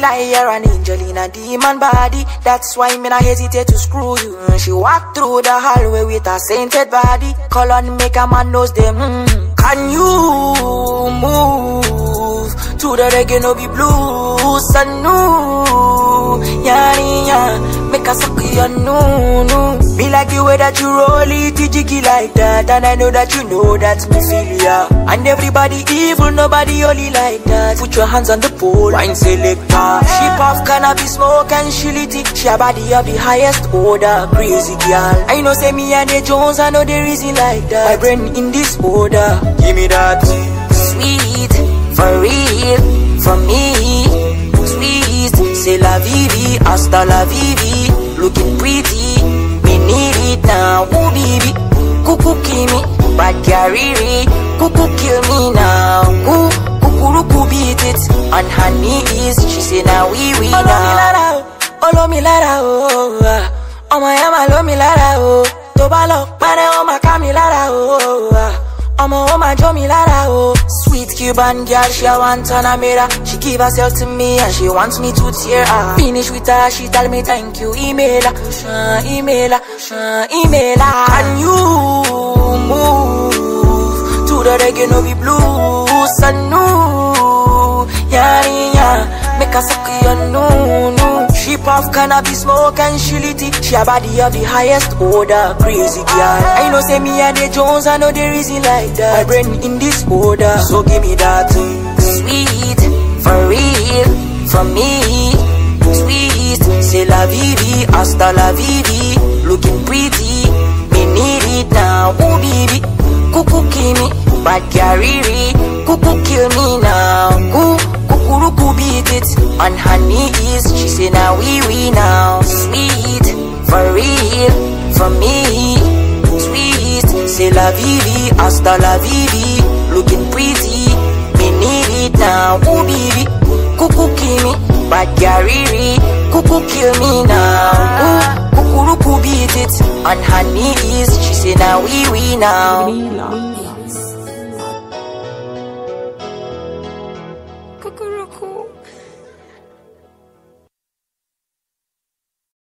like you're an angel in a demon body. That's why me not hesitate to screw you. She walk through the hallway with a sainted body. Call on make a man knows them. Can you move to the reggae no be blues? Sanu, yeah, make a suck your no. Me like the way that you roll it, jiggy like that. And I know that you know that me feel ya. And everybody evil, nobody only like that. Put your hands on the pole, wine selector. She puff cannabis smoke and she lit it. She a body of the highest order, crazy girl. I know say me and the Jones, I know there is like that. My brain in this order, give me that. Sweet, for real, for me. Sweet, c'est la vie, hasta la vie. Looking pretty, me need it now. Ooh baby, cuckoo kill me, bad carry, cuckoo kill me now. Ooh, cuckoo beat it on her knees. She say now we now. Olo mi lara oh, oh my ama lo mi lara oh. Tobalo, mane oh my kami lara oh. Oh my jo mi lara oh. Sweet Cuban girl, she a want on a mirror. She give herself to me and she wants me to tear her. Finish with her, she tell me thank you. Email her, email her. Can you move to the reggae no be blues? Sanu, yeah, make a suck your no. She puff cannabis smoke and she lit it. She a body of the highest order, crazy girl. I know say me and the Jones, I know there is like that. My brain in this order, so give me that. Sweet, for real, for me. Sweet, c'est la vie, hasta la vie. Looking pretty, me need it now. Ooh baby, cuckoo kill me, bad carry, cuckoo kill me now. Ooh, cuckoo beat it on her knees. She say now we now. Sweet, for real, for me. Sweet, c'est la vie, hasta la vie. Looking pretty, me need it now. Ooh baby, cuckoo kill me, bad carry, cuckoo kill me now. Ooh, cuckoo beat it on her knees. She say now we now.